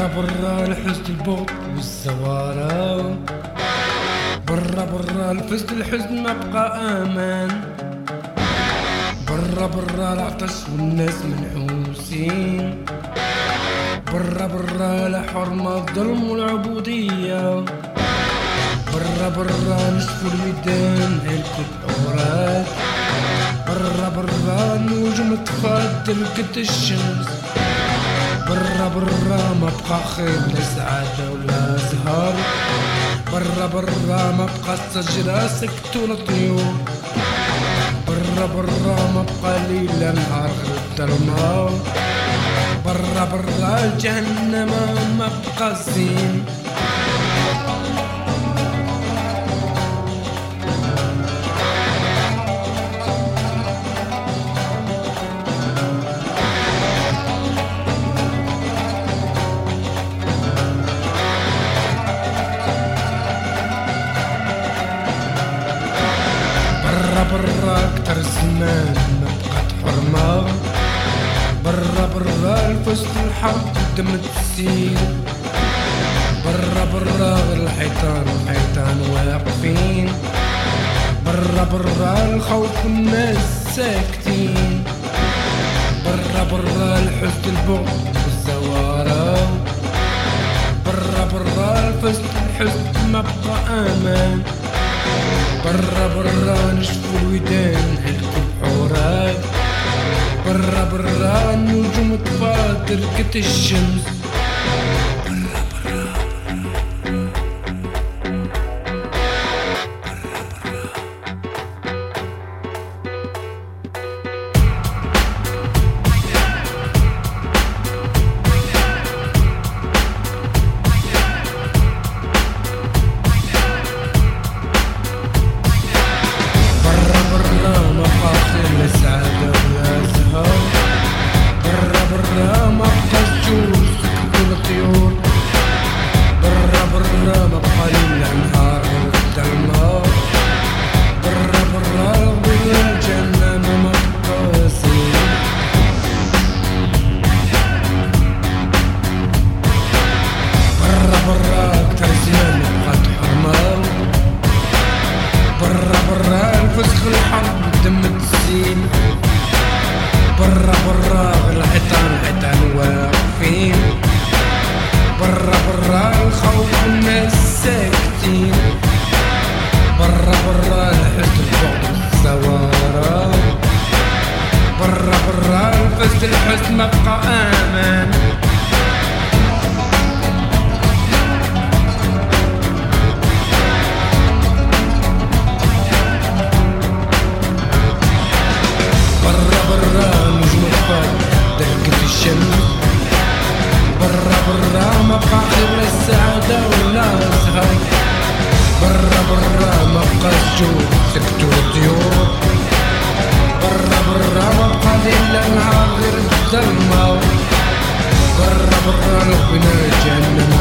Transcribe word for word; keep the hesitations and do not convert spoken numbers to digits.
برا برا الحزن البغض والزوارة، برا برا الفزد الحزن ما بقى امان، برا برا العطش والناس منحوسين، برا برا لا حرمة الظلم والعبودية، برا برا نشفوا الميدان هلكوا الحورات، برا برا النجوم تفضل قد الشمس، برا برا ما بقى خير لا سعادة ولا زهر، برا برا ما بقى الشجرة سكتوا الطيور، برا برا ما بقى ليل لا نهار غير الظلمة، برا برا جهنم ما بقى الزين. برا اكتر زمان ما بقات حرمة، برا برا الفسد الحرب دم تسيل، برا برا غير الحيطان الحيطان واقفين، برا برا الخوف والناس ساكتين، برا برا الحزن البغض والزوارة، برا برا الفسد الحزن ما بقى امان، برا برا نشفوا الودان هلكوا الحورات، برا برا النجوم تفاضل قد الشمس، برا برا فسخ الحرب دم تسيل، برا برا الحيطان الحيطان واقفين، برا برا الخوف والناس ساكتين، برا برا الحزن البغض والزوارة، برا برا الفسد الحزن ما بقى امان. برا برا ما بقى خير لا السعادة ولا الزهر، برا برا ما بقى الجوع سكتوا الطيور، برا برا ما بقى ليل لا نهار غير الظلمة، برا برا ربنا جهنم